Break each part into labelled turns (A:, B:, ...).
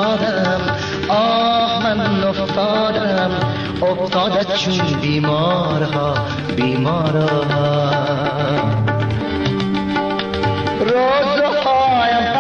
A: افتادم من افتادت چون بیمارها روزهایم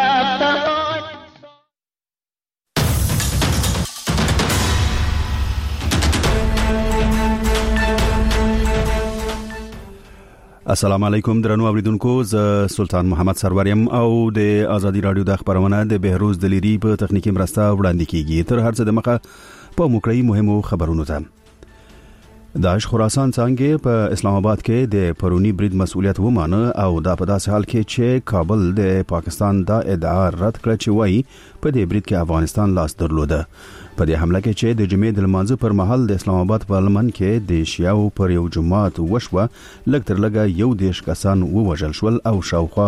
B: السلام علیکم درنو اوریدونکو، ز سلطان محمد سروریم او د ازادي رادیو د خبرونه د بهروز دلیری په تخنیکی مرسته وړاندې کیږي. تر هر څه د مخه په موکړی مهمو خبرونو ته. داعش خراسان څنګه په اسلام آباد کې د پرونی برید مسؤلیت ومانه او دا په داسې حال کې چې کابل د پاکستان دا ادعا رد کړ چې وایي په دې برید کې افغانستان لاس درلوده. په دې حمله کې چې د جمعې د لمانځه پر مهال د اسلام آباد په لمن کې د شیعو پر یو جماعت وشوه، لږ تر لږه 11 کسان ووژل شول او شاوخوا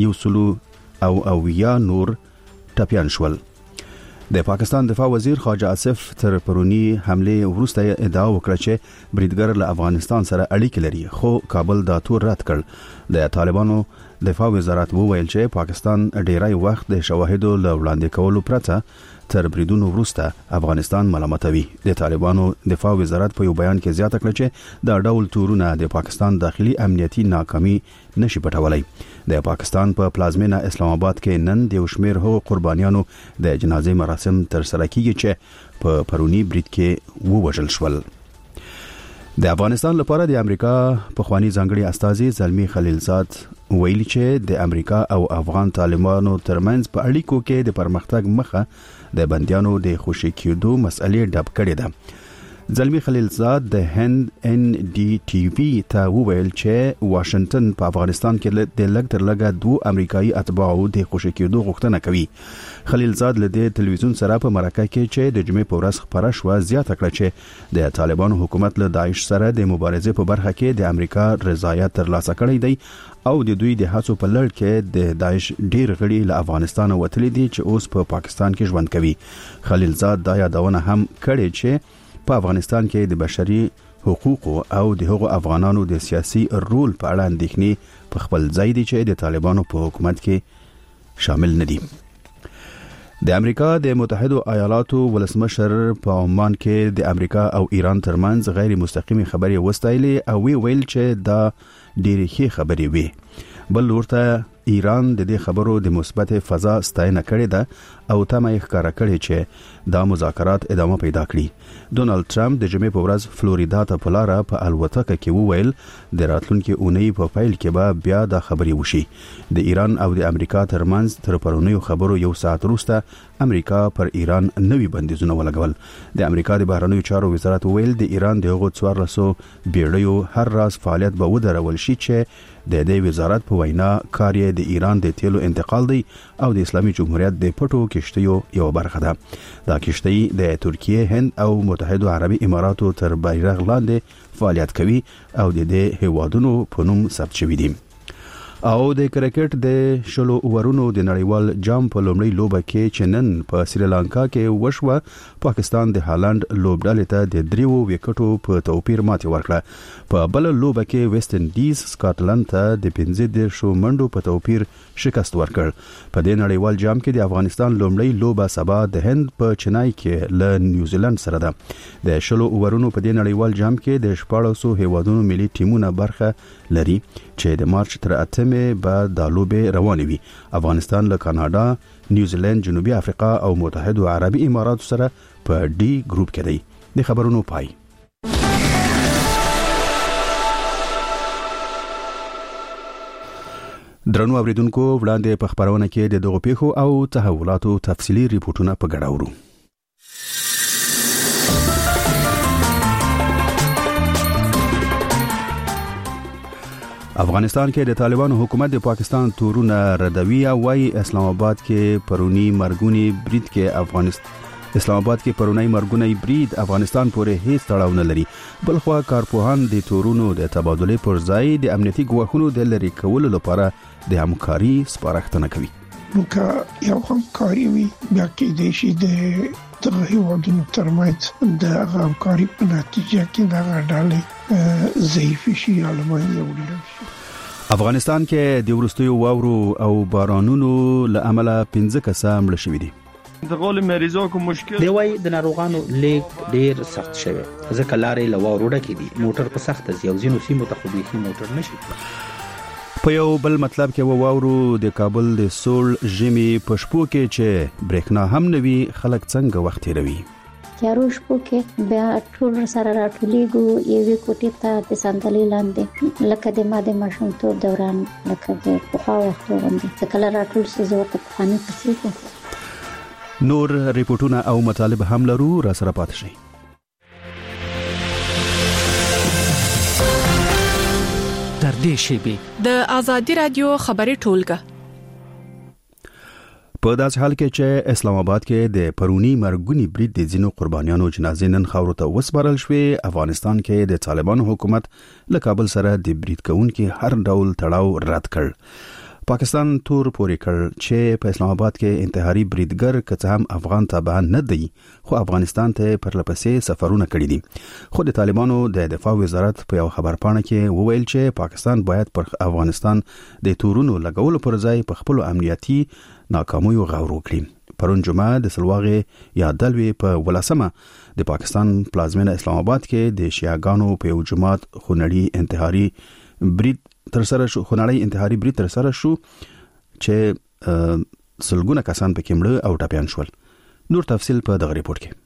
B: 100 نور ټپیان شول. د پاکستان دفاع وزیر خواجه آصف تر پرونی حمله وروسته ادعا وکړه چې بریدګر له افغانستان سره اړیکې لري، خو کابل دا تور رد کړ. د طالبانو دفاع وزارت وویل چې پاکستان ډیری وخت د شواهدو له وړاندې کولو پرته تر بریدونو وروسته افغانستان ملامتوي. د طالبانو دفاع وزارت په یو بیان کې زیاته کړه چې دا ډول تورونه د پاکستان داخلي امنیتي ناکامي نشي پټولای. د پاکستان په پلازمینه اسلام آباد کې نن د شمیر هغو قربانیانو د جنازې مراسم تر سره کیږي چې په پرونی برید کې ووژل شول. د افغانستان لپاره د امریکا پخوانی ځانګړي استازي زلمی خلیلزاد ویلي چې د امریکا او افغان طالبانو ترمنځ په اړیکو کې د پرمختګ مخه د بندیانو د خوشي کېدو مسئلې ډب کړې ده. زلمی خلیلزاد د هند NDTV ته وویل چې واشنگټن په افغانستان کې د لږ تر لږه 2 امریکایي اتباعو د خوشي کېدو غوښتنه کوي. خلیلزاد له د تلویزیون سره په مرکه کې چې د جمعې په ورځ خبره شوه زیاته کړه چې د طالبانو حکومت له داعش سره د مبارزې په برخه کې د امریکا رضایت ترلاسه کړی دی او د دوی د هڅو په لړ کې د داعش ډیر غړي له افغانستان وتلي دي چې اوس په پاکستان کې ژوند کوي. خلیلزاد دا یادونه هم کړې چې په افغانستان کې د بشري حقوقو او د هغو افغانانو د سیاسي رول په اړه اندېښنې په خپل ځای دي چې د طالبانو په حکومت کې شامل نه دي. د امریکا د متحده ایالاتو ولسمشر په عمان کې د امریکا او ایران ترمنځ غیر مستقیمي خبرې وستایلې او ویل چې دا ډېرې ښې خبرې وي. بل ورته ایران د دې خبرو د مثبت فضا ستاینه کړې ده او تمه یې ښکاره کړې چې دا مذاکرات ادامه پیدا کړي. ډونالد ټرمپ د جمعې په ورځ فلوریدا ته په لاره په الوتکه کې وویل د راتلونکي اونۍ په پیل کې به بیا دا خبرې وشي. د ایران او د امریکا ترمنځ تر پرونیو خبرو یو ساعت وروسته امریکا پر ایران نوي بندیزونه ولګول. د امریکا د بهرنیو چارو وزارت وویل د ایران د هغو 1400 بیړیو هر راز فعالیت به ودرول شي چې د دې وزارت په وینا کار یې د ایران د تیلو انتقال دی او د اسلامي جمهوریت د پټو کشتیو یو برخه ده. دا کشتۍ د ترکیه، هند او متحده عربي اماراتو تر بیرغ لاندې فعالیت کوي او د دې هیوادونو په نوم ثبت شوی دي. او د کرکټ د شلو اورونو د نړیوال جام په لومړۍ لوبه کې چې نن په سریلانکا کې وشوه، پاکستان د هالند لوبډلې ته د 3 وکټو په توپیر ماتې ورکړه. په بل لوبه کې ویسټ انډیز سکاټلند ته د 15 منډو په توپیر شکست ورکړ. په دې نړیوال جام کې د افغانستان لومړۍ لوبه سبا د هند په چنای کې له نیوزیلند سره ده. د شلو اورونو په دې نړیوال جام کې د 1400 هیوادونو ملي ټیمونه برخه لري چې د مارچ تر 8 به د لوبې روانې وي. افغانستان له کاناډا، نیوزیلند، جنوبي افریقا او متحده عربي اماراتو سره په ډي ګروپ کې دی. د خبرونو پای. درنو اوریدونکو، وړاندې په خبرونه کې د دغو پیښو او تحولاتو تفصیلي ریپورتونه په ګډه اورو. افغانستان کې د طالبانو حکومت د پاکستان تورونه ردوي او وايي اسلام آباد کې پرونی مرګونی برید کې اسلام آباد کې پرونی مرګونی برید افغانستان پورې هیڅ تړاو نه لري. بلخوا کارپوهان د تورونو د تبادله پر ځای د امنیتي ګواښونو د لری کولو لپاره د همکاري سپارښتنه کوي.
C: نو یو همکاري وي بیا کې د شي د هیوادونو ترمنځ د همکاري په نتیجه کې د غړډالې ضعیف شي علمانه وړل شي.
B: افغانستان کې د ورستیو واورو او بارانونو له امله 15 کسان مړ شوي دي.
D: انتقال مریضا کو مشکل
E: دی وای د ناروغانو لیک ډیر سخت شوی ځکه لارې لواروډه کې دي موټر په سخت ځي او ځینو سیمو ته خو بيخي موټر نشي.
B: په یو بل مطلب کې واورو د کابل د سول ژمي په شپو کې چې برېښنا هم نوي خلک څنګه وخت تیروي.
F: یارو شپو کې بیا ټول سره راټولېږو یوې کوټې ته د صندلۍ لاندې لکه د ما د ماشومتوب دوران لکه د پخوا وختو غوندې چې کله راټول شي زه ورته پخواني کیسې کوم.
B: نور ریپورتونه او مطالب هم لرو، را سره پاتې شئ.
G: تر دې شیبې
H: د آزادي رادیو خبري ټولګه
B: په داسې حال کې چې اسلام آباد کې د پرونی مرګونی برید د ځینو قربانیانو جنازې نن خاورو ته وسپارل شوې. افغانستان کې د طالبانو حکومت له کابل سره د برید کوونکو هر ډول تړاو رد کړ. پاکستان تور پورې کړ چې په اسلام آباد کې انتحاري بریدګر که هم افغان تابع نه دی خو افغانستان ته پرلپسې سفرونه کړي دي. خو د طالبانو د دفاع وزارت په یو خبرپاڼه کې وویل چې پاکستان باید پر افغانستان د تورونو لګولو پر ځای په خپل امنیتي ناکامیو غور وکړي. پرون جمعه د سلواغې یا دلوي په ولسمه د پاکستان پلازمینه اسلام آباد کې د شیعاګانو په یو جماعت خونړی انتحاري برید تر سره شو چې سلګونه کسان پکې مړه او ټپيان شول. نور تفصيل په دغه ریپورت کې.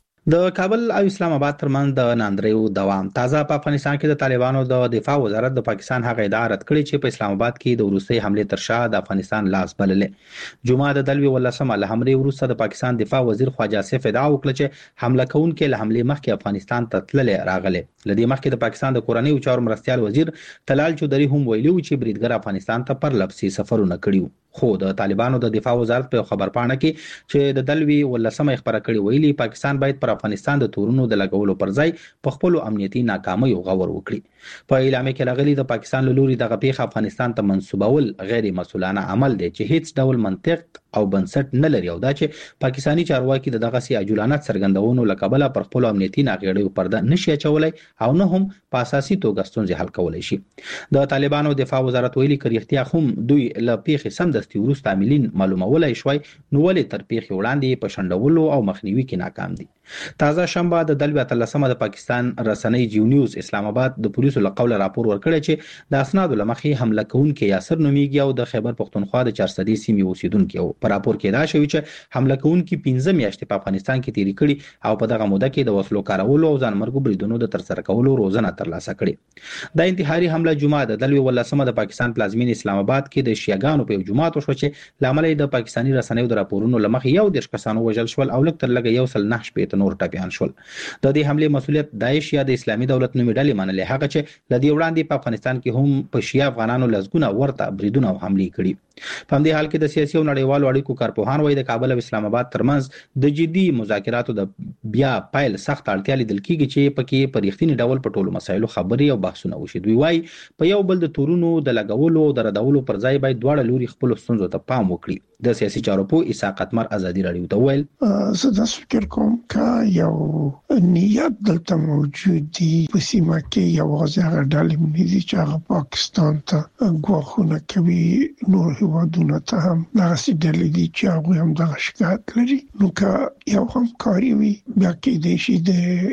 E: د کابل او اسلام آباد ترمنځ د ناندریو دوام تازه په افغانستان کې د طالبانو د دفاع وزارت د پاکستان هغه ادعا رد کړې چې په اسلام آباد کې د وروستي حمله تر شا د افغانستان لاس بللې. جمعه د دلوي ولسمه له حمله وروسته د پاکستان دفاع وزیر خواجه آصف ادعا وکړه چې حمله کوونکي له حمله مخکې افغانستان ته تللې راغلي. لدې مخکې د پاکستان د کورنۍ چارو مرستيال وزیر طلال چودري هم ویلي و چې بریدګر افغانستان ته پر لپسي سفرونه کړیو. خو د طالبانو د دفاع وزارت په خبرپاڼه کې چې د دلوي ولسمه خبره کړې ویلي پاکستان باید پر افغانستان د تورونو د لګولو پر ځای په خپل امنیتي ناکامیو غور وکړي. په اعلان کې راغلي د پاکستان له لوري دغه پیښه افغانستان ته منسوبول غیر مسؤلانه عمل دی چې هیڅ ډول منطق او بنسټ نه لري او دا چې پاکستانی چارواکي دغه سي عجولانه څرګندونو لکبله پر خپل امنیتي ناغېړیو پرده نشي چولای او نه هم په اساسي توګه ستونزې حل کولای شي. د طالبانو دفاع وزارت ویلي کړي هم دوی له پیښې سمدستي وروسته عاملین معلومولای شوي نو ولې تر پیښې وړاندې په شندولو او مخنیوي کې ناکام دي. تازه شنبه د دلوي اتلسمه د پاکستان رسنۍ جیو نیوز اسلام آباد د پولیسو له قوله راپور ورکړی چې د اسنادو لمخې حمله کوونکي یاسر نومیږي او د خیبر پختونخوا د 400 سیمې اوسیدونکو په راپور کې دا شوی چې حمله کوونکي 15 میاشتې په افغانستان کې تیری کړي او په دغه موده کې د وسلو کارولو او ځانمرګو بریدونو د ترسره کولو روزنه ترلاسه کړي. د انتحاري حمله جمعه د دلوي ولسمه د پاکستان پلازمین اسلام آباد کې د شیعاګانو په جماعت وشو چې لامل د پاکستانی رسنیو د راپورونو لمخې یو د کسانو وژل شول او لکه تر لګ یو سل نه شپې نور ټپيان شول. د دې حمله مسؤلیت داعش یا د اسلامي دولت نومي ډلې منلې هغه چې لدی وړاندې په افغانستان کې هم په شیعه افغانانو لزګونه ورته بریدونه او حمله کړي. په همدې حال کې د سیاسي او نړیوالو اړیکو کارپوهان وایي د کابل او اسلام آباد ترمنځ د جدي مذاکراتو د بیا پایل سخت اړتیا لیدل کیږي چې پکې په ریښتینی ډول په ټولو مسایلو خبري او بحثونه وشي. دوی وایي په یو بل د تورونو د لګولو او د ردولو پر ځای باید دواړه لوري خپل ستونزو ته پام وکړي. د سیاسي چارو په اسحاق قتمر ازادي رادیو ته ویل
C: زه د فکر کوم چې یو نیت دلته موجود دی په سیمه کې یو ځای ډالې مې چې هغه پاکستان ته غوښنه کوي نور هیوادونو ته هم دغه ډلې دي چې هغه هم دغه شکایت لري نو که یو همکاري وي بیا کې د شي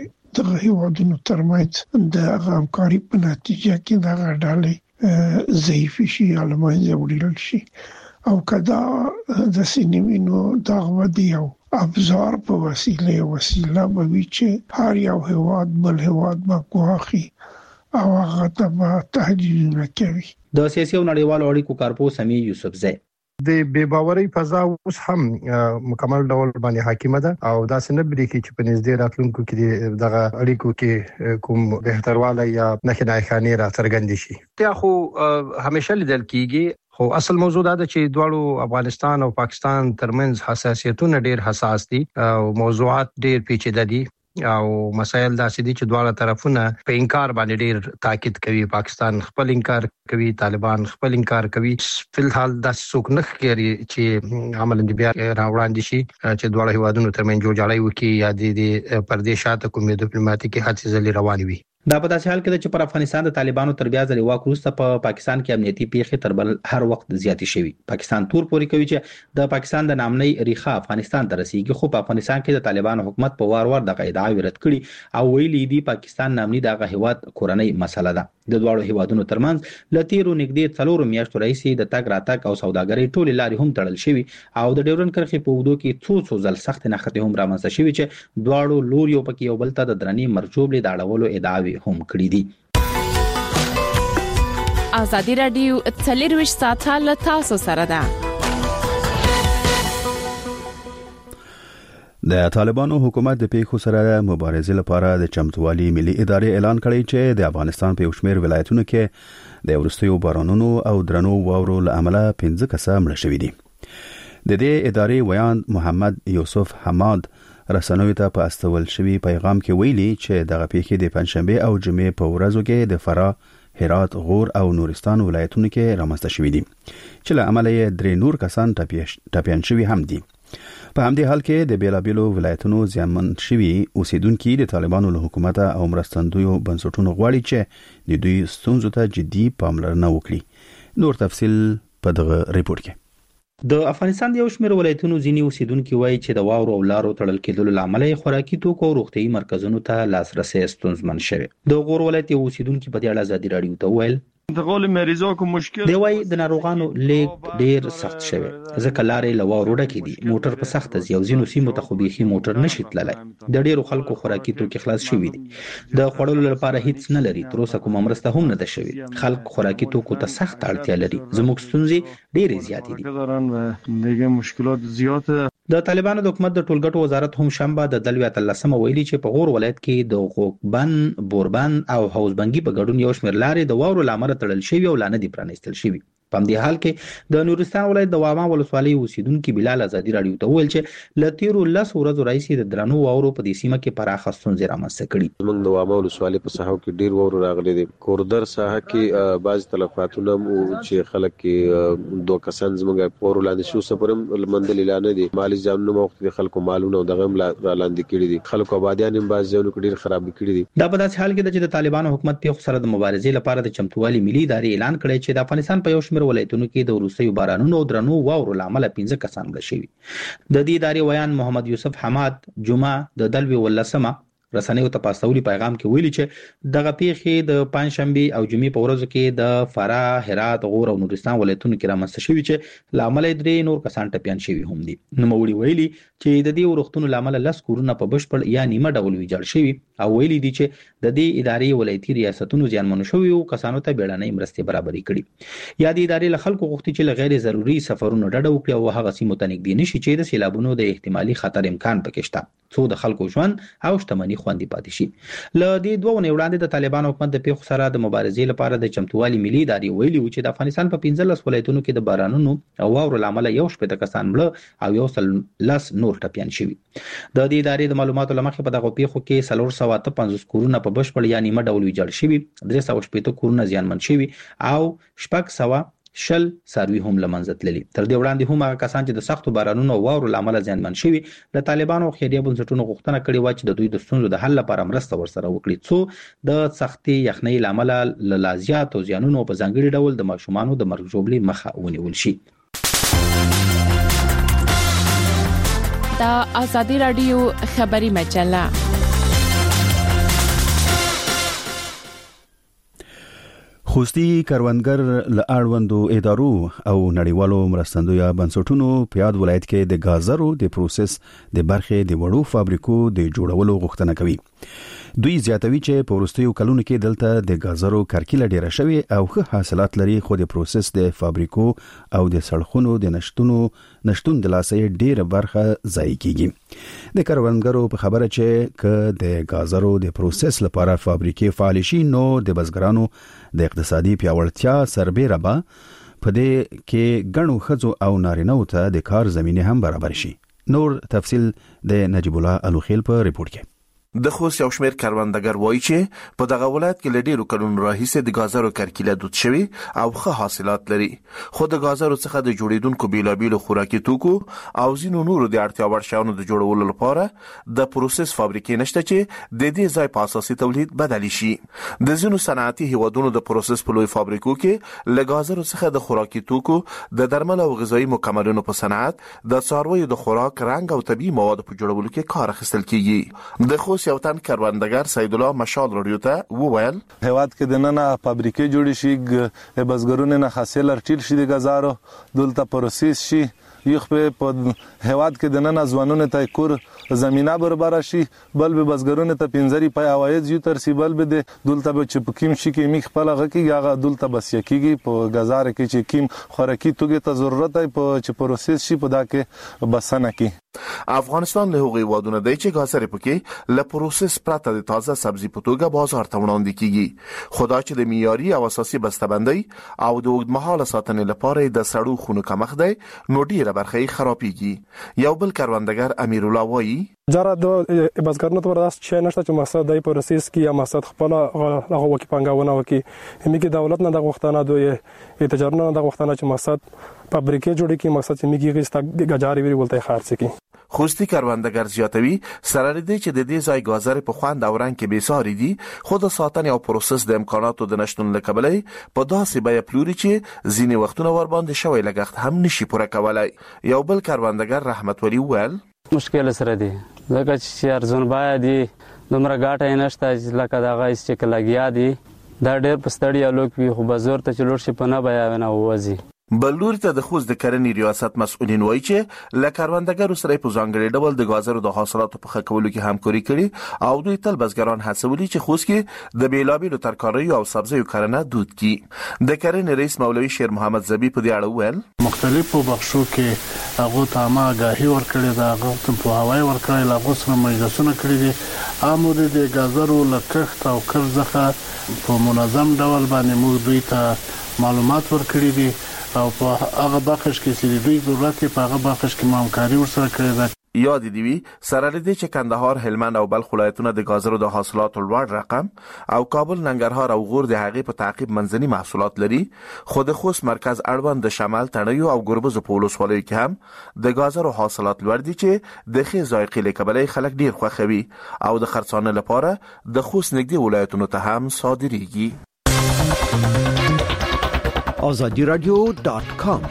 C: د هیوادونو ترمنځ د همکاري په نتیجه کې دغه ډالې ضعیف شي علماء وړل شي او کدا د سینمینو دغه دی او ابزار په وسیله به وی چې هر یو هیواد بل هیواد به کوخي او هغه ته تهدیدونه کوي.
E: د سیاسي او نړیوالو اړیکو کارپو سمي یوسفزی
I: د بیباوري فضا اوس هم مکمل ډول باندې حاکمه ده او دا څنګه بری کې چې په نږدې راتلونکو کې دغه اړیکو کې کوم بهترواله یا نه خاني را څرګند شي.
J: ته خو همیشه لیدل کیږي خو اصل موضوع دا ده چې دواړو افغانستان او پاکستان ترمنځ حساسیتونه ډېر حساس دي او موضوعات ډېر پیچیده دي او مسایل داسې دي چې دواړه طرفونه په انکار باندې ډېر تاکید کوي. پاکستان خپل انکار کوي، طالبان خپل انکار کوي. فلحال داسې څوک نه ښکاري چې عملاً بیا راوړاندې شي چې دواړه هیوادونو ترمنځ جوړجاړی وکړي یا د پردې شاته کومې ډیپلوماټیکي هڅې ځلې روانې وي.
E: دا په داسې حال کې چې پر افغانستان د طالبانو تر بیا ځلې واک وروسته په پاکستان کې امنیتي پیښې تر بل هر وخت زیاتې شوي. پاکستان تور پوري کوي چې د پاکستان د نامنۍ ریخه افغانستان ته رسیدي، خو په افغانستان کې د طالبانو حکومت په وار د ادعاوې رد کړي او ویلي دي پاکستان نامنۍ دغه هیواد کورنۍ مسله ده. د دواړو هیوادونو ترمنځ لتیرو نږدې 4 میاشتو راهیسې د تګ راتګ او سوداګرۍ ټولې لارې هم تړل شوي او د ډیورنډ کرښې په اوږدو کې څو ځل سخت نښتې هم رامنځته شوي چې دواړو لوريو پکې یو بل ته د درنې مرجوبلې د اړولو ادعاوې هم کړې دي.
H: ازادي رادیو 24 ساعته له تاسو سره ده.
B: د طالبانو حکومت د پیښو سره مبارزې لپاره د چمتووالي ملي ادارې اعلان کړی چې د افغانستان په یو شمېر ولایتونو کې د وروستیو بارانونو او درنو واورو له امله 15 کسه مړه شوي دي. د دې ادارې ویان محمد یوسف حماد رسنوي ته په استول شوی پیغام کې ویلي چې دغه پیښې د پنځشنبه او جمعې په ورځو کې د فراه، هرات، غور او نورستان ولایتونو کې رامنځته شوي دي چې له امله یې 3 نور کسان ټپیان شوي هم دي. په همدې حال کې د بیلابیلو ولایتونو زیانمن شوي اوسیدونکو د طالبانو له حکومت او مرستندویو بنسټونو غواړي چې د دوی ستونزو ته جدي پاملرنه وکړي. نور تفصيل په دغه ریپورت کې.
E: د افغانستان یو شمېر ولایتونو ځینی اوسیدونکو وایي چې د واورو او لارو تړل کېدلو لامل خوراکي توکو او روغتيایي مرکزونو ته لاسرسي ستونزمن شوی. د غور ولایت یو اوسیدونکو په دې اړه ازادي رادیو ته ویل
D: انتقال مریضا کو مشکل
E: دی وای د ناروغانو لیک ډیر سخت شوی ځکه لارې لواورو ډکې دي، موټر په سخت ځي او ځینو سیمو ته خو بيخي موټر نشي تللی. د ډیرو خلکو خوراکي توکي خلاص شوي دي، د خوړلو لپاره هیڅ نه لري، تر اوسه کومه مرسته هم نه ده شوی. خلک خوراکي توکو ته سخت اړتیا لري. زموږ ستونزې ډېرې زیاتې
D: دي. دیگه مشکلات زیاته.
E: د طالبانو د حکومت د ټولګټو وزارت هم شنبه د دلوي اتلسمه ویلي چې په غور ولایت کې د غوکبن، بوربن او حوزبنګي په ګډون یو شمېر لارې د واورو لامل تړل شوی او لانه دي پرانیستل شوی. په دې حال کې د نورستان ولایت د واما ولسوالۍ اوسیدونکو بلال ازادي رادیو ته ویل چې لتیرو 10 ورځې راځي د درنو واورو په دې سیمه کې پراخه ستونزې رامنځته کړي.
K: موږ د واما ولسوالۍ په ساحو کې ډیر واورو راغلي دي. کوردر ساحه کې بعض تلفاتونه چې خلک کې دوه کسان زموږ پورو لاندې شو سپرم لمندل اعلان دي، مالی ځانونه وخت خلکو مالونه او دغه لاندې کړي دي. خلکو آبادیان هم بعض ځایونو کې ډیر خراب کړي دي.
E: دا په داسې حال کې چې د طالبانو حکومت په سره د مبارزې لپاره د چمتووالي ملي ادارې اعلان کړی چې د افغانستان په یو شمېر ولایتونو کې د وروستیو بارانونو او درنو واورو لامل 15 کسان مړه شوي. د دې ادارې ویان محمد یوسف حماد جمعه د دلوي ولسمه رسنیو ته پاستولي پیغام کې ویلي چې دغه پیښې د پنځشنبه او جمعې په ورځو کې د فراه، هرات، غور او نورستان ولایتونو کې رامنځته شوي چې لامل 3 نور کسان ټپیان شوي هم دي. نوموړي ویلي چې د دې ورښتونو لامل 10 کورونه په بشپړ یا نیمه ډول ویجاړ شوي او ویلي دي چې د دې ادارې ولایتي ریاستونو زیانمنو شوي او کسانو ته بیړنۍ مرستې برابرې کړي. یا د ادارې له خلکو غوښتي چې غیر ضروري سفرونو ډډه وکړي او هغه سیمو ته نږدې نشي چې د سیلابونو د احتمالي خطر امکان پکې شته، څو د خلکو ژوند او شتمنۍ خوندي پاتې شي. له دې دوه ونې وړاندې د طالبانو حکومت د پیښو سره د مبارزې لپاره د چمتووالي ملي ادارې ویلي و چې د افغانستان په 15 ولایتونو کې د بارانونو او واورو لامل یو شپږ کسان مړه او یو سل لس نور ټپیان شوي. د دې ادارې د معلوماتو لمخې په دغه پیښو کې 450 کورونه په بشپړ یا نیمه ډول ویجاړ شوي، 380 کورونه زیانمن شوي او 600 شل ساروي هم لمنځه تللي. تر دې وړاندې هم هغه کسان چې د سختو بارانونو او واورو لامل زیانمن شوي د طالبانو او خیریه بنسټونو غوښتنه کړې و چې د دوی د ستونزو د حل لپاره مرسته ورسره وکړي، څو د سختي یخنۍ لامل له زیات او زیانونو په ځانګړي ډول د ماشومانو د مرګ ژوبلې مخه ونیول شي.
H: دا ازادي رادیو خبري مجله.
B: خوستي کروندګر له اړوندو ادارو او نړیوالو مرستندویه بنسټونو په یاد ولایت کې د غازرو د پروسس د برخې د وړو فابریکو د جوړولو غوښتنه کوي. دوی زیاتوي چې په وروستیو کلونو کې دلته د غازرو کرکیله ډیره شوی او ښه حاصلات لري، خو د پروسس د فابریکو او د سړکونو د نشټون د لاسه ډیره برخه ضایع کیږي. د کروندګرو په خبره چې ک د غازرو د پروسس لپاره فابریکې فعال شي نو د بزګرانو د اقتصادي پیاوړتیا سربېره به په دې کې ګڼو ښځو او نارینه‌و ته د کار زمینه هم برابر شي. نور تفصیل د نجیب الله الوخیل په ریپورت کې.
L: د خوست یو شمېر کروندګر وایي چې په دغه ولایت کې له ډېرو کلونو راهیسې د ګازرو کرکیله دود شوي او ښه حاصلات لري، خو د ګازرو څخه د جوړېدونکو بېلابېلو خوراکي توکو او ځینو نورو د اړتیا وړ شیانو د جوړولو لپاره د پروسس فابریکې نشته چې د دې ځای په اساسي تولید بدل شي. د ځینو صنعتي هیوادونو د پروسس په لوی فابریکو کې له ګازرو څخه د خوراکي توکو، د درمل او غذایي مکملونو په صنعت، د څارویو د خوراک، رنګ او طبي موادو په جوړولو کې کار اخیستل کیږي. د خوست یو تن کروندګر سید الله مشال رادیو ته وویل
M: هیواد کې د نن فابریکې جوړې شي، بزګرونو نه حاصل ارټیل شي، د ګازارو دلته پروسس شي، یو په هیواد کې د نن ځوانونو ته کور زمينه برابر شي، بل به بزګرونو ته پنځري پای عواید یو تر سی بل به د دلته به چې پکیم شي کې میخ خپل غکیږي هغه دلته بس یکیږي په غزار کې چې کیم خوراکي توګه ته ضرورت دی په چې پروسس شي په دا کې بسنه کې.
L: افغانستان له هغوی وادونه دی چې ګازرې پکې له پروسس پرته د تازه سبزي په توګه بازار ته وړاندې کیږي، خو دا چې د معیاري او اساسي بسته‌بندۍ او د اوږدمهاله ساتنې لپاره د سړو خونو کمښت دی نو ډیره برخه یې خرابېږي. یو بل کروندګر امیر الله وایي
N: جره د بزګرانو ته ورس چې نشته چې مقصد دی پروسس کې یا مقصد خپل هغه وکی پنګاونه وکي همګي دولت نه د غوښتنه دوی تجارت نه د غوښتنه چې مقصد فابریکې جوړې کی مقصد چې میږي غستا غجاري وی ولته خارڅ کی.
L: خوستی کروندګر زیاتوي سره لري چې د دې ځای ګازرې په خوند او رنګ کې بیساري دي، خو د ساتنې او پروسس د امکاناتو د نشټون له کبله په داسې بیه پلوري چې ځینې وختونه ور باندې شوی لګښت هم نشي پوره کولای. یو بل کروندګر رحمت ولی وویل
O: مشکل سره دي ځکه چې ارزون باید دي دومره ګاټه نشته چې لکه دغه چې لګیا دي دا ډېر په ستړیا لوک وي خو بازار ته چلور شي په نه بیا نه وځي.
L: بلور ته د خوست د کرنې ریاست مسؤلین وایي چې له کروندګرو سره په ځانګړي ډول د ګازرو د حاصلاتو په ښه کولو کې همکاري کړي او دوی تل بزګران هڅولي چې خوست کې د بیلابیلو ترکاریو او سبزیو کرنه دود کړي. د کرنې رئیس مولوي شیر محمد زبی په دې اړه وویل
P: مختلفو بخشو کې هغه ته ما آگاهي ورکړې ده، هغه ته په هوای ورکړې، هغه سره مجلسونه کړې دي امر د ګازرو لکښت او کرزخه په منظم ډول باندې موږ دوی ته معلومات ورکړې دي او په هغه بخش کې چې دوی ضرورت په هغه بخش کې همکاري ورسره کړې ده.
L: یاد دی وی سره لدی چې کندهار، هلمند او بلخ ولایتونه د ګازرو د حاصلاتو لوړ رقم او کابل، ننګرهار او غور د هغې په تعقیب منځني محصولات لري، خو د خوست مرکز اړوند د شمال، تڼیو او ګربز په ولسوالیو کې هم د ګازرو حاصلات لوړ دي چې د ښې ذایقې له کبله خلک ډیر خوښوي او د خرڅانه لپاره د خوست نږدې ولایتونو ته هم صادریږي.
Q: azadiradio.com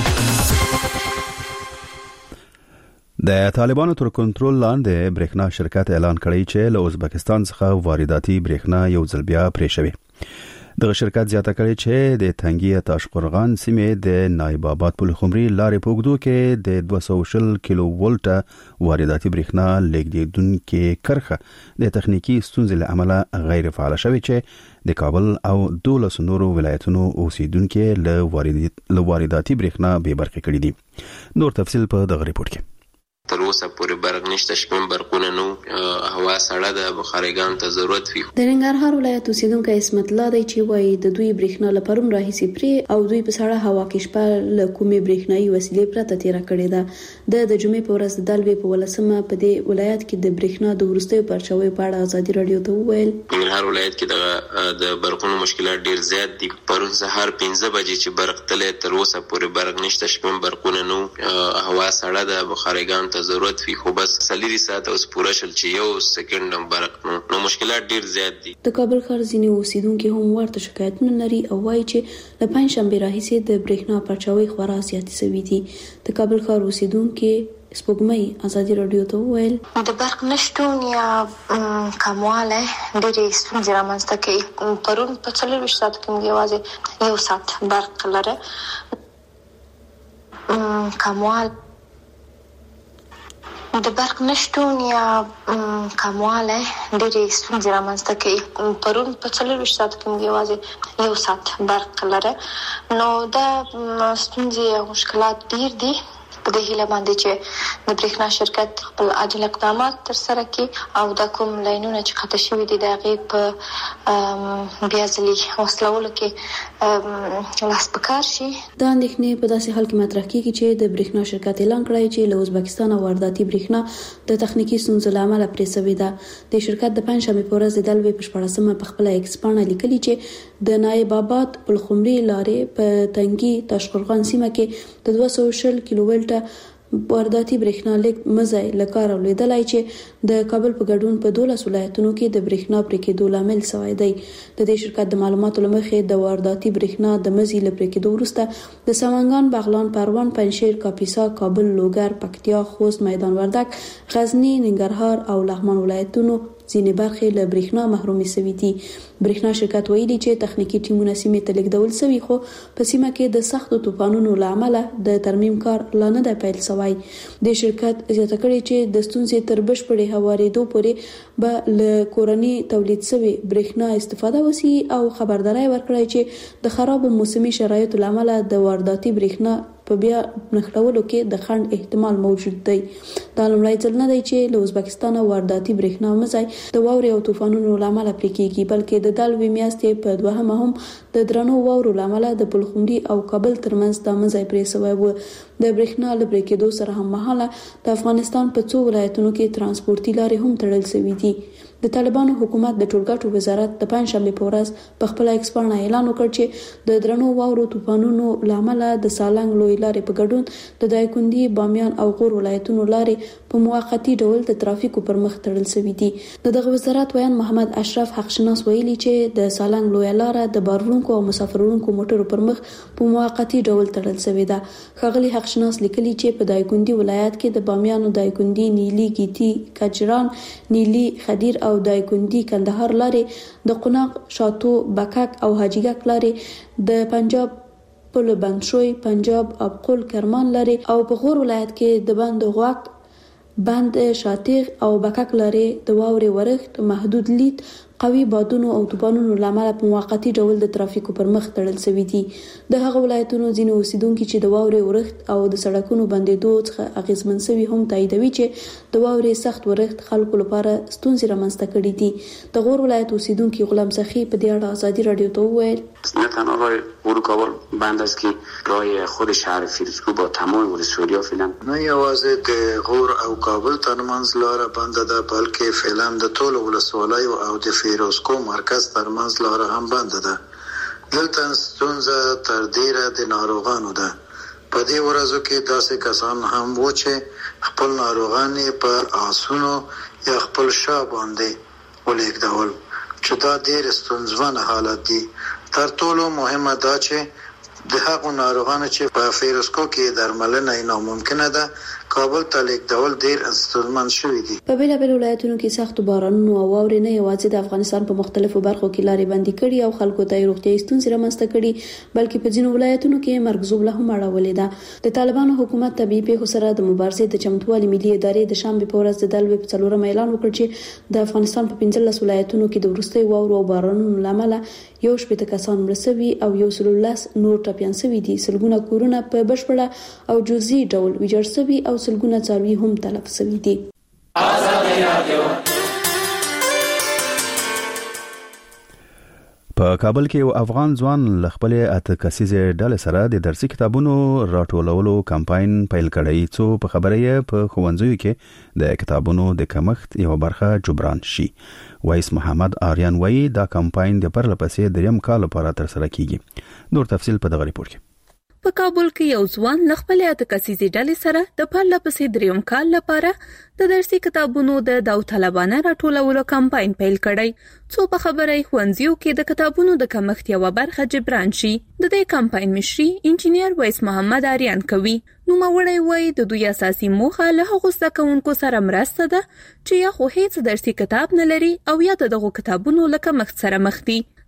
B: د طالبانو تر کنټرول لاندې برېښنا شرکت اعلان کړی چې له ازبکستان څخه وارداتي برېښنا یو ځل بیا پرې شوی. دغه شرکت زیاته کړی چې د تنګي تاشقرغان سیمې د نایب آباد پلخمري لارې په اوږدو کې د 200 کیلو ولټ وارداتي برېښنا لیږدونکې کرښه د تخنیکی ستونزې له امله غیر فعال شوی چې د کابل او 12 نورو ولایتونو اوسیدونکو له وارداتي برېښنا به برخه کړي دي. نور تفصیل په دغه ریپورت کې.
R: تر اوسه پورې برق نشته، شپږ برقونه نو هوا سړه ده، بخارګان ته ضرورت وي.
S: د ننګرهار ولایت اوسیدونکو اسمت الله دی چې وایي د دوی برېښنا لپاره راهیسي پرې او دوی په سړه هوا کې شپه له کومې برېښنايي وسیلې پرته تیر کړې ده. د جمعې په ورځ د دلوي په ولسمه په دې ولایت کې د برېښنا د ورستیو پرچاوي په اړه ازادي رادیو ته وویل
R: ننګرهار ولایت کې د برقونو مشکلات ډیر زیات دي. پرون سهار 15 بجې چې برق تلې تر اوسه پورې برق نشته، شپږ برقونه نو هوا سړه ده، بخارګان ته ضرورت وي، خو بس سلیری ساعت اوس پوره شل چې یو سکند هم برق نو مشکلات ډیر زیات دي.
S: د کابل ښار ځینې اوسیدونکو هم ورته شکایتونه لري او وایي چې له پنځشنبه راهیسې د برېښنا پرچاوي خورا زیاتې شوې دي. د کابل ښار اوسیدونکو سپوږمۍ ازادي رادیو ته وویل
T: د برق نشتون یا کمواله ډېرې ستونزې رامنځته کوي. پرون په 24 ساعت کې یوازې یو ساعت برق لري. کموال د برق نشتون یا کمواله ډېرې ستونزې رامنځته کوي. پرون په 24 ساعت کې یوازې یو ساعت برق لري. نو دا ستونزې او مشکلات ډېر دي په دې هیله باندې چې د برېښنا شرکت خپل عاجل اقدامات تر سره کړي او د کوم لاینونه چې قطع شوي دي د هغې په بیا ځلي وصلولو کې لاس په کار شي.
S: دا اندېښنې په داسې حال کې مطرح کیږي چې د برېښنا شرکت اعلان کړی چې له ازبکستان وارداتي برېښنا د تخنیکی ستونزو له امله پرې شوې ده. د شرکت د پنځشنبې په ورځ د دلوي په 14مه په خپل ایکس پاڼه لیکلي چې د نایب آباد پلخمري لارې په تنګي تاشقرغان سیمه کې د 220 کیلو ولټه وارداتي برېښنا لیک مزای لکار ولیدلای چې د کابل په ګډون په 12 ولایتونو کې د برېښنا پرې کېدو لامل شوی دی. د دې شرکت د معلوماتو لمخې د وارداتي برېښنا د مزي لپاره کېدو وروسته د سمنګان، بغلان، پروان، پنجشیر، کاپیسا، کابل، لوګر، پکتیا، خوست، میدان وردګ، غزنی، ننګرهار او لغمان ولایتونو ځینې برخې له برېښنا محرومې شوې دي. برېښنا شرکت ویلي چې تخنیکی ټیمونه سیمې ته لیږدول شوي خو په سیمه کې د سختو طوفانونو له امله د ترمیم کار لا نه دی پیل شوی. د شرکت زیاته کړې چې د ستونزې تر بشپړې هوارېدو پورې به له کورني تولید شوي برېښنا استفاده وشي او خبرداری ورکړی چې د خراب موسمي شرایطو له امله د وارداتي برېښنا په بیا نښلولو کې د خنډ احتمال موجود دی. دا لومړی ځل نه دی چې له ازبکستان وارداتي برېښنا مزای د واورې او طوفانونو له امله پرې کېږي، بلکې د دلوي میاشتې په دوهمه هم د درنو واورو له امله د پلخمري او کابل ترمنځ د مزای پرې شوی و. د برېښنا له پرې کېدو سره هم مهاله د افغانستان په 2 ولایتونو کې ترانسپورتي لارې هم تړل شوې دي. د طالبانو حکومت د ټولګټو وزارت د پنځشنبې په ورځ په خپل ایکس پاڼه اعلان وکړ چې د درنو واورو طوفانونو له امله د سالنګ لوی لارې په ګډون د دایکنډي، بامیان او غور ولایتونو لارې په موقتی ډول د ترافیکو پر مخ تړل شوې دي. دغه وزارت ویان محمد اشرف حقشناس ویلي چې د سالنګ لوی لاره د بارونکو او مسافرونکو موټرو پر مخ په موقتی ډول تړل شوې ده. ښاغلي حقشناس لیکلي چې په دایکنډي ولایت کې د بامیانو، دایکنډي، نیلي، ګیتی، کجران، نیلي، خدیر او دایکنډي کندهار لارې، د قوناق، شاتو، بکک او حاجیګک لارې، د پنجاب پل بندشوی، پنجاب ابقل کرمان لارې او په غور ولایت کې د بند غوک، بند شاتیغ او بکک لارې د واورې ورښت، محدود لید، قوي بادونو او طوفانونو لامل په موقتی ډول د ترافیکو پر مخ تړل شوی دي. د هغه ولایتونو ځینې اوسیدونکو چې د واورې ورښت او د سړکونو بندیدو څخه اغیزمن شوي هم تاییدوي چې د واورې سخت ورښت خلکو لپاره ستونزې رامنځته کړې دي. د غور ولایت اوسیدونکو غلام سخی په دې اړه ازادي رادیو ته وویل:
Q: نه تنها راه ورود کابل بند است که راه خود شهر فیروزکوه با تمام ولسوالی‌ها فعلا
U: نه یوازې د غور او کابل ترمنځ لاره بند ده، بلکې فعلا د ټولو ولسوالیو او د فیروزکوه مرکز ترمنځ لاره هم بند ده. دلته ستونزه تر ډیره د ناروغانو ده. په دې ورځو کې داسې کسان هم وو چې خپل ناروغان په آسونو یا خپل شا باندې ولیږدول، چې دا ډیر ستونزمن حالت دی. تر ټولو مهمه دا چې د هغو ناروغانو چې په فیروزکوه کې درملنه یې ناممکنه ده کابل ته لیږدول ډیر ستونزمن شوي دي.
S: په بیلابیلو ولایتونو کې سختو بارانونو او واورې نه یوازې د افغانستان په مختلفو برخو کې لارې بندي کړي او خلکو ته روغتیايي ستونزې رامنځته کړي، بلکې په ځینو ولایتونو کې مرګ ژوبله هم اړولې ده. د طالبانو حکومت طبيعي پیښو سره د مبارزې د چمتووالي ملي ادارې د شنبې په ورځ د دلوي په 4 اعلان وکړ چې د افغانستان په 15 ولایتونو کې د وروستي واورو او بارانونو لامل 18 کسان مړه شوي او 113 نور ټپيان شوي دي. سلګونه کورونه په بشپړه او جزئي ډول ویجاړ شوي او سلګونه څاروي هم تلف شوي دي.
B: په کابل کې یو افغان ځوان ل خپل اتکسیزه ډلې سره د درسي کتابونو راټولولو کمپاین پیل کړی څو په خبره یې په ښوونځیو کې د کتابونو د کمښت یو برخه جبران شي. وایس محمد آریان وایي دا کمپاین د پرلپسې دریم کال لپاره تر سره کیږي. نور تفصیل په دغه ریپورت کې.
V: په کابل کې یو ځوان ل خپل اتکسیزه ډلې سره د پرلپسې دریم کال لپاره د درسي کتابونو د داوطلبانه راټولولو کمپاین پیل کړی څو په خبره ښوونځیو کې د کتابونو د کمښت یو برخه جبران شي. د دې کمپاین مشري انجینیر وایس محمد آریان کوي. نو مړی وای د دوی اساسي موخه له هغو زده‌کوونکو سره مرسته ده چې یا خو هیڅ درسي کتاب نه لري او یا دغه کتابونو له کمښت سره مخ دي.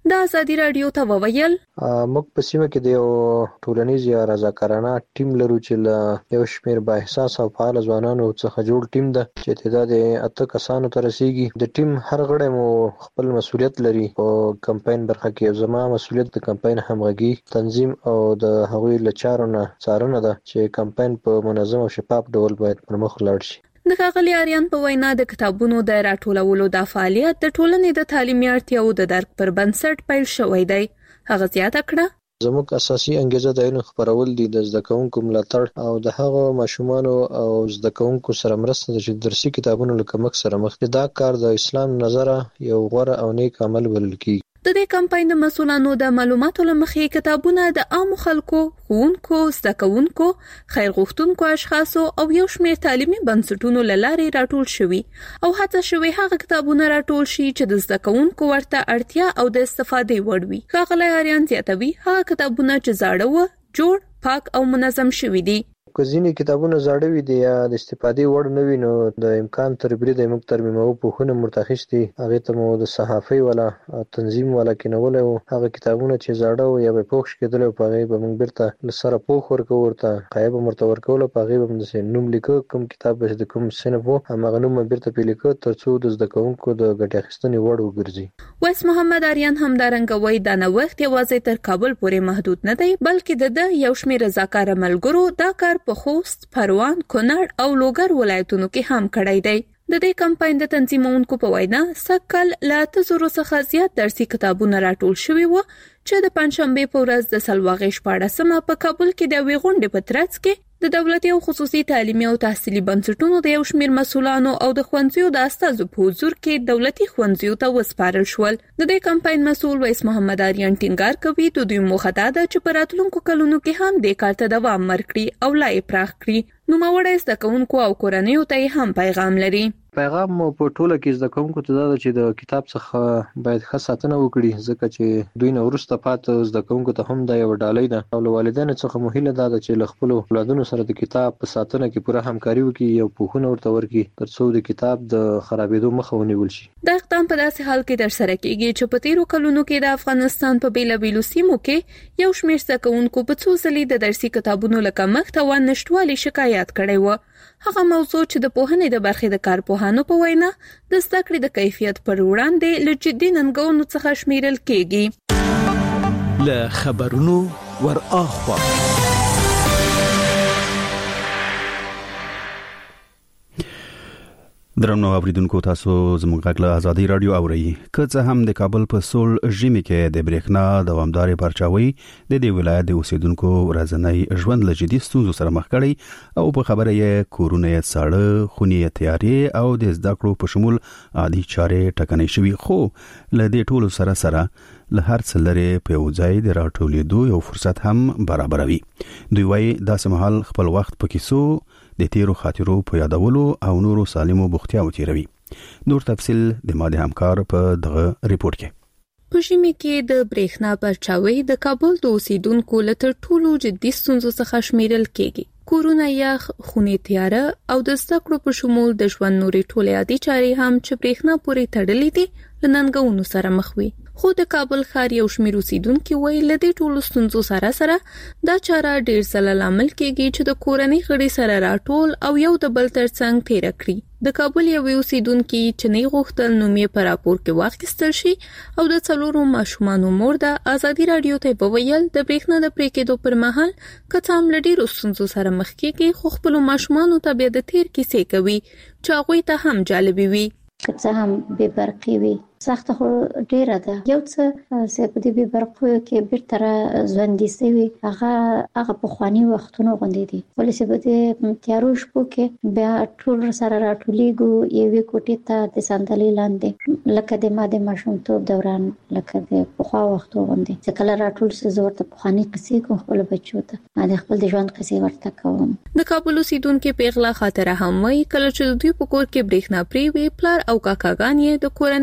V: د ازادي رادیو ته وویل
A: موږ په سیمه کې د یو ټولنیز یا رضاکارانه ټیم لرو چې یو شمېر با احساس او فعال ځوانانو څخه جوړ ټیم ده چې تعداد 8 کسانو ته رسیدي. د ټیم هر غړی مو خپل مسولیت لري او کمپاین برخه کې زما مسولیت د کمپاین همغږي تنظیم او د هغوی لچارو نه څارنه ده چې کمپاین په منظم او شفاف ډول باید پرمخ لاړ شي.
V: د ښاغلي آریان په وینا د کتابونو د راټولولو د فعالیت د ټولنې د تعلیمي اړتیاو د درک پر بنسټ پیل شوی دی. هغه زیاته کړه
A: زموږ اساسي انګیزه د علم خپرول دي، د زده کوونکو ملاتړ او د هغو ماشومانو او زده کوونکو سره مرسته د درسي کتابونو له کمښت سره مخ دي. دا کار د اسلام نظره یو غوره او نیک عمل بلل کیږي.
V: د دې کمپاین د مسؤلانو د معلوماتو لمخې کتابونه د عام خلکو، ښوونکو، زده کوونکو، خیر غوښتونکو اشخاصو او یو شمېر تعلیمي بنسټونو له لارې راټول شوي او هڅه شوې هغه کتابونه راټول شي چې د زده کوونکو ورته اړتیا او د استفادې وړ وي. ښاغلی آریان زیاتوي هغه کتابونه چې زاړه و، جوړ، پاک او منظم شوي دي.
A: که ځینې کتابونه زاړه وي دي یا د استفادې وړ نه وي نو د امکان تر بریده موږ ترمیموو پوښونه مو ورته اخیستي. هغې ته مو د صحافۍ والا تنظیم والا کینولی و. هغه کتابونه چې زاړه و یا به پوښ کېدلی و په هغې به موږ بیرته له سره پوښ ورکوو، ورته قایه به مو ورته ورکوله، په هغې به مو داسې نوم لیکه، کوم کتاب به د کوم صنف و همغه نوم به بیرته پرې لیکه تر څو د زده کوونکو د ګټې اخیستنې وړ وګرځي.
V: ویس محمد آریان همدارنګه وایي دا نوښت یوازې تر کابل پورې محدود نه دی بلکې د یو شمېر رضاکاره ملګرو دا کار په خوست، پروان، کونړ او لوګر ولایتونو کې هم کړی دی. د دې کمپاین د تنظیمونکو په وینا سکل لا 300 څخه زیات درسي کتابونه راټول شوي و چې د پنځشنبه په ورځ د سلواغې 14مه په کابل کې د وی غونډې په ترڅ کې د دولتي او خصوصي تعلیمي او تحصیلي بنسټونو د یو شمېر مسؤلانو او د ښوونځیو د استادو په حضور کې دولتي ښوونځیو ته وسپارل شول. د دې کمپاین مسؤل ویس محمد آریان ټینګار کوي د دوی موخه دا ده چې په راتلونکو کلونو کې هم دې کار ته دوام ورکړي او لا یې پراخ کړي. نوموړی زده کوونکو او کورنیو ته هم پیغام لري.
A: پیغام مو په ټوله کې زده کوونکو ته دا ده چې د کتاب څخه باید ښه ساتنه وکړي ځکه چې دوی نه وروسته پاتې زده کوونکو ته هم دا یو ډالۍ ده او له والدینو څخه مو هیله ده چې له خپلو اولادونو سره د کتاب په ساتنه کې پوره همکاري وکړي او پوښونه ورته ورکړي تر څو د کتاب د خرابېدو مخه ونیول شي.
V: دا اقدام په داسې حال کې ترسره کیږي چې په تیرو کلونو کې د افغانستان په بیلابیلو سیمو کې یو شمېر زده کوونکو په څو ځلې د درسي کتابونو له کمښت او نشټوالي شکایت کړی و. هغه موضوع چې د پوهنې د برخې د کارپوهانو په وینا د زده کړې د کیفیت پر وړاندې له جدي ننګونو څخه شمیرل کېږي.
G: له خبرونو ور اخوا
B: درنو اوریدونکو تاسو زموږ غږ له ازادي رادیو اورئ. که څه هم د کابل په سول ژمي کې د برېښنا دوامدارې پرچاوي د دې ولایت د اوسیدونکو ورځنی ژوند له جدي ستونزو سره مخ کړي او په خبره یې کورونه یې ساړه، خونې یې تیارې او د زده کړو په شمول عادي چارې ټکنۍ شوي. خو له دې ټولو سره له هر څه لرې په یو ځای د راټولېدو یو فرصت هم برابروي. دوی وایي داسې مهال خپل وخت په کیسو د تیرو خاطرو په یادولو او نورو سالمو بوختیاو تیروي. نور تفصیل د ماده همکار په دغه ریپورت کې.
V: په ژمي کې د برېښنا پرچاوي د کابل د اوسیدونکو له تر ټولو جدي ستونزو څخه شمیرل کېږي. کورونه یخ، خونې تیاره او د زده کړو په شمول د ژوند نورې ټولې عادي چارې هم چې برېښنا پورې تړلې دي له ننګونو سره مخ وي. خو د کابل ښار یو شمېر اوسیدونکو وایي له دې ټولو ستونزو سره دا چاره ډېر ځله لامل کېږي چې د کورنۍ غړي سره راټول او یو د بل ترڅنګ تیر کړي. د کابل یو اوسیدونکو چې نه غوښتل نوم یې په راپور کې واخیستل شي او د 4 ماشومانو مور د ازادي رادیو ته وویل د برېښنا د پرې کېدو پر مهال که څه هم ډېر ستونزو سره مخ کېږي خو خپل ماشومانو ته به د تیر کیسې کوي چې هغه ته هم جالب وي.
F: که څه هم به برقي وي سخت خو ډیره ده. یو څه چې په دې به برقو کې بیرته ژوندۍ سوي هغه په خواني وختونو غوندې دي. ولې چې په دې تیارو شپو کې بیا ټول سره راټولېږو یوې کوټې ته د صندلۍ لاندې لکه د ما د ماشومتوب دوران لکه د پخوا وختو غوندې چې کله راټول سي زه ورته پخواني قصې کوم خپل بچو ته د خپل د ژوند قصې ورته کوم.
V: د کابل اوسیدونکو پیغله خاطره هم وایي کله چې دوی په کور کې برېښنا پرې وي پلار او کاکاګان یې د کورنۍ له نورو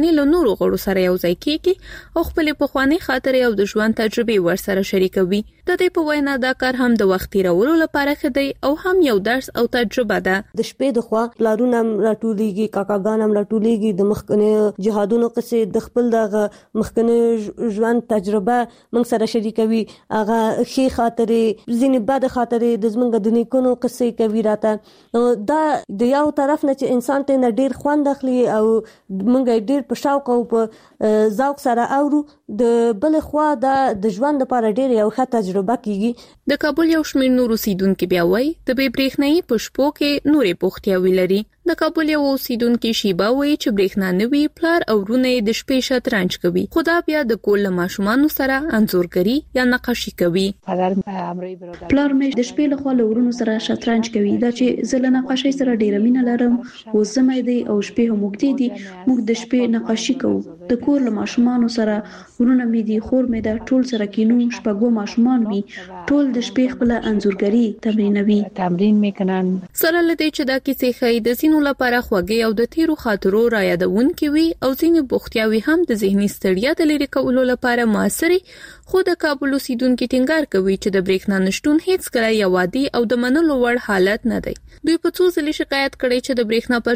V: نورو غړو سره یو ځای کیږي او خپل پخوانی خاطرې او د ژوند تجربې ورسره شریکوي. د دې په وینا دا کار هم د وخت تیرولو لپاره خدای او هم یو درس او تجربه ده.
C: د شپې د خوا پلارونه راټولېږي، کاکاګان هم راټولېږي، د مخکنه جهادونو قصې د خپل د مخکنه ژوند تجربه موږ سره شریکوي. هغه ښې خاطرې، ځینې بد خاطرې د زمونږ د نیکونو قصې کوي راته. دا د یو طرف نه چې انسان ته نه ډیر خوند اخلي او موږ ډیر په شوق او په ذوق سره اورو، د بل خوا د ژوند لپاره ډیر یو ښه تجربه کیږي.
V: د کابل یو شمېر نور اوسیدونکو بیا وایي د بې برېښنايي په شپو کې نورې بوختیاوي لري. د کابل یو اوسیدونکو شیبا وایي چې برېښنا نه وي، پلار او ورونه د شپې شطرنج کوي، خو دا بیا د کول ماشومان سره انځورګري یا نقاشي کوي.
S: پلار مې د شپې له خوا له ورونو سره شطرنج کوي. دا چې زه له نقاشۍ سره ډیره مینه لرم او زمای دی او شپې هم وګړي دي، موږ د شپې نقاشي کوو. د کور له ماشومان سره ورونه مې دي، خور مې دا ټول سره کینو، شپږو ماشومان وي، ټول د شپې خپل انځورګري تمرین میکنن.
V: سره لدې چې دا کیسې خې د سینو لپاره خوږې او د تیرو خاطرو را یادونکې وي او ځینې بوختیاوي هم د ذهني ستړیا د لرې کولو لپاره موثري. خو د کابل اوسیدونکو ټینګار کوي چې د برېښنا نشټون هیڅ کله یو عادي او د منلو وړ حالت نه دی. دوی په څو ځلې شکایت کړي چې د برېښنا پر